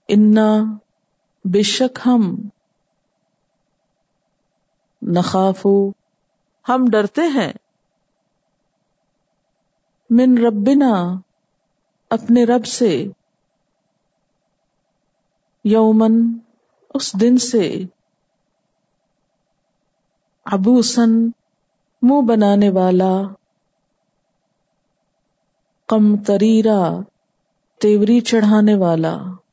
इन्ना बेशक हम, नखाफू हम डरते हैं, मिन रब्बिना अपने रब से, यौमन उस दिन से, अबूसन मुंह बनाने वाला, कमतरीरा तेवरी चढ़ाने वाला।